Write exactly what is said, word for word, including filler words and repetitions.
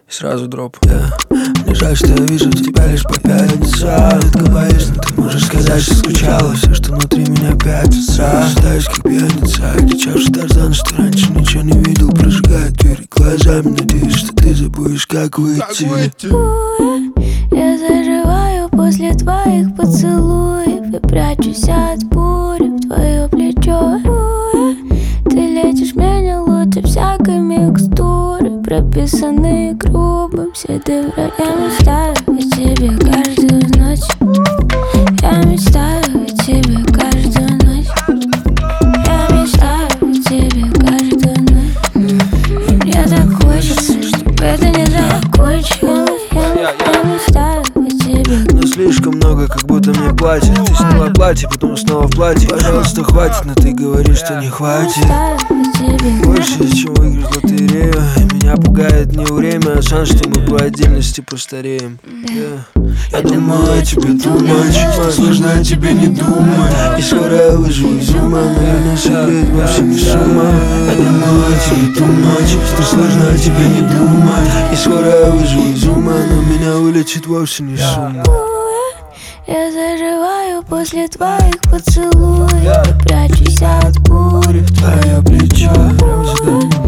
И сразу дроп. Yeah. Мне жаль, что я вижу тебя лишь по пятницам. Редко боюсь, но ты можешь сказать, что скучала. Все, что внутри меня пятится. Считаюсь как пьяница, кричавший Тарзан, что раньше ничего не видел. Прожигает двери глазами, надеюсь, что ты забудешь, как выйти. Я заживаю после твоих поцелуев и прячусь от бури в твое плечо. Ты лечишь меня лучше всякой микстуры, прописанные грубым седым. Я мечтаю о тебе каждую ночь. Я мечтаю о тебе каждую ночь. Я мечтаю о тебе каждую ночь. Мне так хочется, чтобы это не закончилось. Я, я мечтаю о тебе. Но слишком много, как будто мне платят. Ты сняла платье, потом снова в платье. Пожалуйста, хватит, но ты говоришь, что не хватит. Больше, чем выиграть в лотерею. Меня пугает не время, а шанс, что мы по отдельности постареем. Yeah. Я думаю о тебе too much, что сложно о тебе не думать. И скоро я выживу из ума, но я не секрет, вовсе не сумма. Я думаю о тебе too much, что сложно о тебе не думать. И скоро я выживу из ума, но меня вылечит вовсе не сумма. Я заживаю после твоих поцелуев, прячусь от бури в твое плечо.